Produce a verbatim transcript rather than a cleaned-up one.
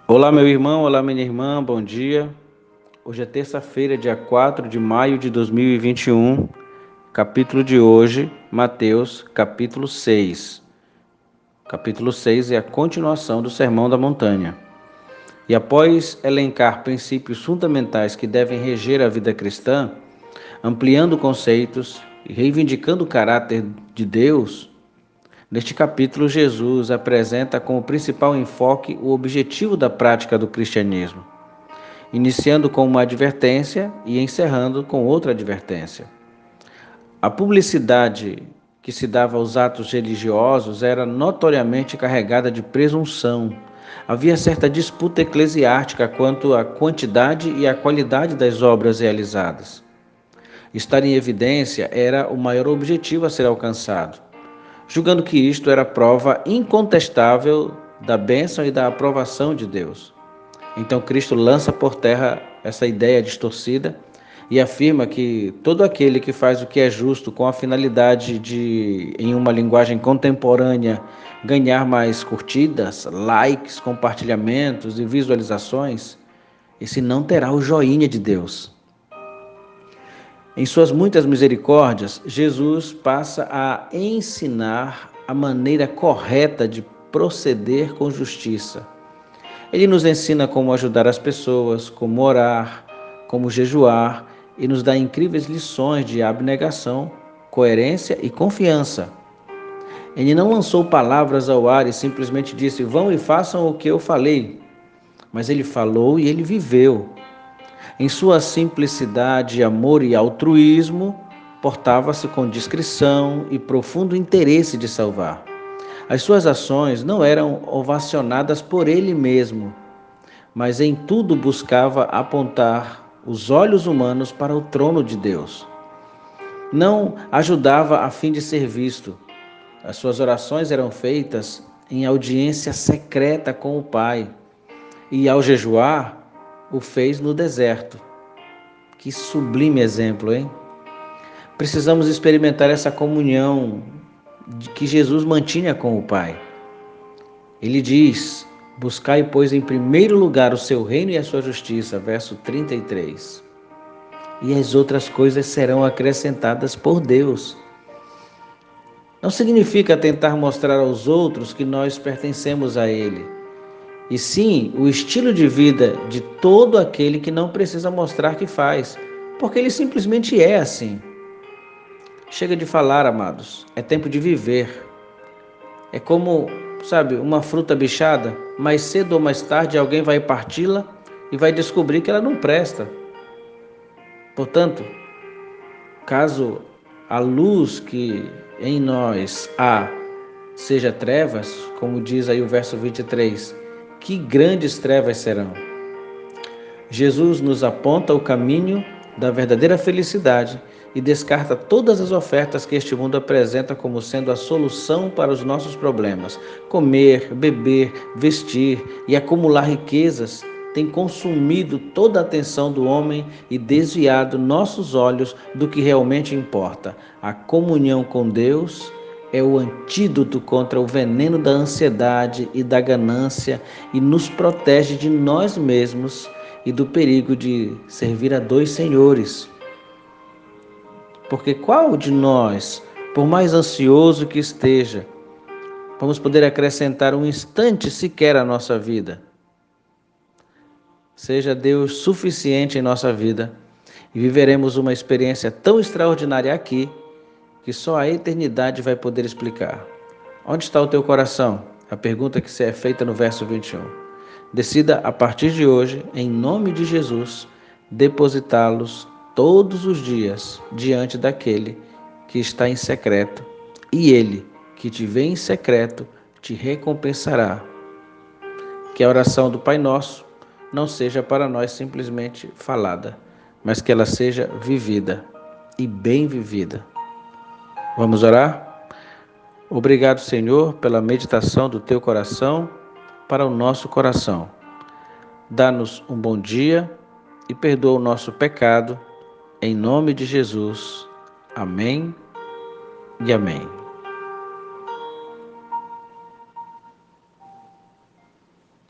Olá, meu irmão, olá, minha irmã, bom dia. Hoje é terça-feira, dia quatro de maio de dois mil e vinte e um. Capítulo de hoje, Mateus, capítulo seis. Capítulo seis é a continuação do Sermão da Montanha. E após elencar princípios fundamentais que devem reger a vida cristã, ampliando conceitos e reivindicando o caráter de Deus, neste capítulo Jesus apresenta como principal enfoque o objetivo da prática do cristianismo, iniciando com uma advertência e encerrando com outra advertência. A publicidade que se dava aos atos religiosos era notoriamente carregada de presunção. Havia certa disputa eclesiástica quanto à quantidade e à qualidade das obras realizadas. Estar em evidência era o maior objetivo a ser alcançado, julgando que isto era prova incontestável da bênção e da aprovação de Deus. Então Cristo lança por terra essa ideia distorcida e afirma que todo aquele que faz o que é justo com a finalidade de, em uma linguagem contemporânea, ganhar mais curtidas, likes, compartilhamentos e visualizações, esse não terá o joinha de Deus. Em suas muitas misericórdias, Jesus passa a ensinar a maneira correta de proceder com justiça. Ele nos ensina como ajudar as pessoas, como orar, como jejuar e nos dá incríveis lições de abnegação, coerência e confiança. Ele não lançou palavras ao ar e simplesmente disse: vão e façam o que eu falei. Mas ele falou e ele viveu. Em sua simplicidade, amor e altruísmo, portava-se com discrição e profundo interesse de salvar. As suas ações não eram ovacionadas por ele mesmo, mas em tudo buscava apontar os olhos humanos para o trono de Deus. Não ajudava a fim de ser visto. As suas orações eram feitas em audiência secreta com o Pai. E ao jejuar, o fez no deserto. Que sublime exemplo, hein? Precisamos experimentar essa comunhão que Jesus mantinha com o Pai. Ele diz: buscai, pois, em primeiro lugar o seu reino e a sua justiça, verso trinta e três. E as outras coisas serão acrescentadas por Deus. Não significa tentar mostrar aos outros que nós pertencemos a Ele, e sim o estilo de vida de todo aquele que não precisa mostrar que faz, porque ele simplesmente é assim. Chega de falar, amados, é tempo de viver. É como, sabe, uma fruta bichada, mais cedo ou mais tarde alguém vai parti-la e vai descobrir que ela não presta. Portanto, caso a luz que em nós há seja trevas, como diz aí o verso vinte e três, que grandes trevas serão. Jesus nos aponta o caminho da verdadeira felicidade e descarta todas as ofertas que este mundo apresenta como sendo a solução para os nossos problemas. Comer, beber, vestir e acumular riquezas tem consumido toda a atenção do homem e desviado nossos olhos do que realmente importa. A comunhão com Deus é o antídoto contra o veneno da ansiedade e da ganância e nos protege de nós mesmos e do perigo de servir a dois senhores. Porque qual de nós, por mais ansioso que esteja, vamos poder acrescentar um instante sequer à nossa vida? Seja Deus suficiente em nossa vida e viveremos uma experiência tão extraordinária aqui que só a eternidade vai poder explicar. Onde está o teu coração? A pergunta que se é feita no verso vinte e um. Decida a partir de hoje, em nome de Jesus, depositá-los todos os dias diante daquele que está em secreto, e ele que te vê em secreto te recompensará. Que a oração do Pai Nosso não seja para nós simplesmente falada, mas que ela seja vivida e bem vivida. Vamos orar? Obrigado, Senhor, pela meditação do teu coração para o nosso coração. Dá-nos um bom dia e perdoa o nosso pecado, em nome de Jesus. Amém e amém.